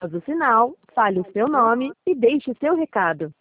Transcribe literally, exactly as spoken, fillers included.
Após o sinal, fale o seu nome e deixe seu recado.